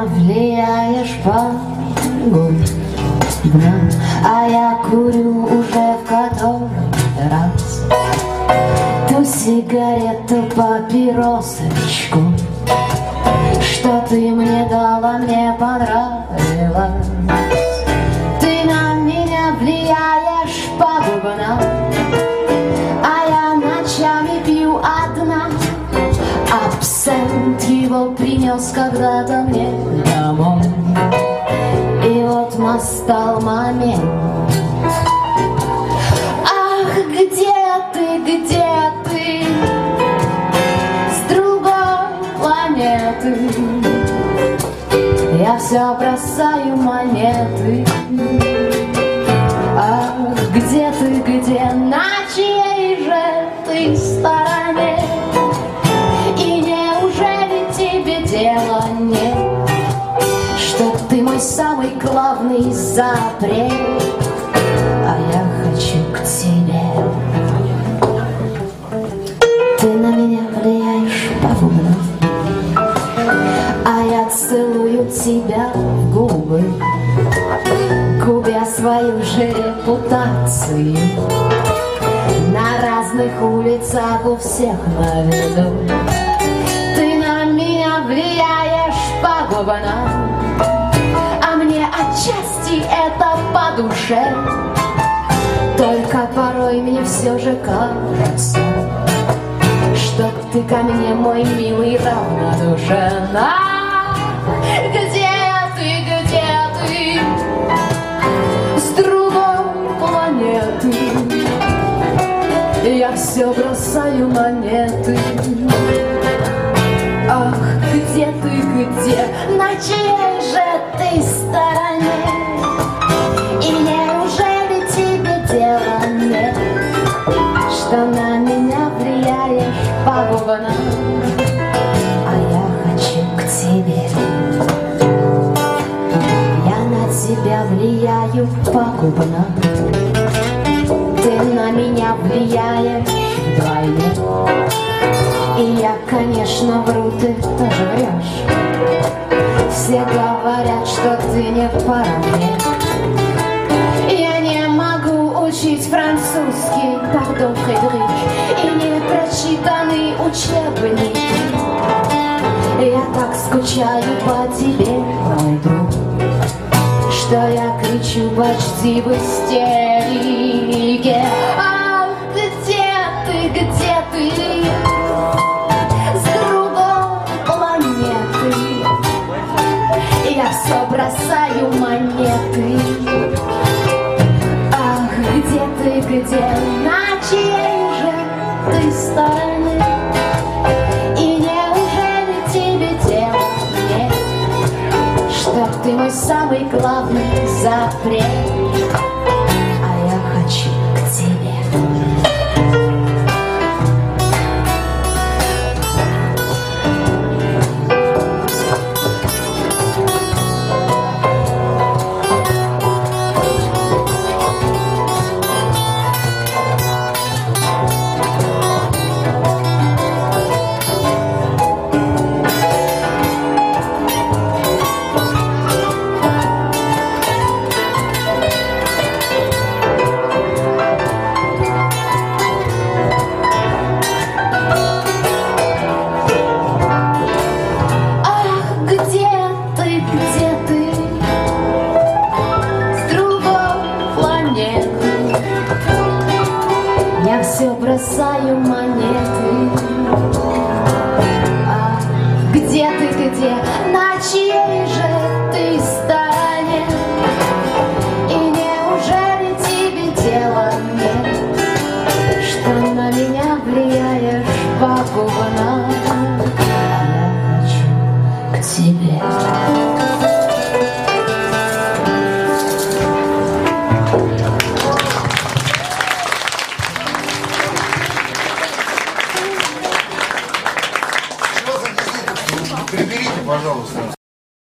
влияешь пагубно, а я курю уже в который раз ту сигарету, папиросочку, что ты мне дала, мне понравилось. Ты на меня влияешь пагубно, а я ночами пью одна. Абсент его принес когда-то мне домой, и вот настал момент. Ах, где ты, с другой планеты? Я все бросаю монеты. Ах, где, на чьей же ты стороне? И неужели тебе дела нет, что ты мой самый главный запрет, а я хочу к тебе? Ты на меня влияешь пагубно, а я целую тебя в губы, губя свою же репутацию. На разных улицах у всех на виду. Ты на меня влияешь пагубно, а мне отчасти это по душе. Только порой мне все же кажется, что ты ко мне, мой милый, равнодушен. Где ты, с другой планеты? Я все бросаю монеты. Ах, где, на чьей же ты стороне? И неужели тебе дела нет, что на меня влияешь пагубно, а я хочу к тебе? Я на тебя влияю пагубно, ты на меня влияешь вдвойне. И я, конечно, вру, ты тоже врешь. Все говорят, что ты не пара мне. Я не могу учить французский, пардон, Фредрик, и не прочитанный учебник. Я так скучаю по тебе, мой друг, что я кричу почти в истерике. Ах, где ты, с другой планеты? Я все бросаю монеты. Ах, где, на чьей же ты стороне? И неужели тебе дела нет, что ты мой самый главный запрет?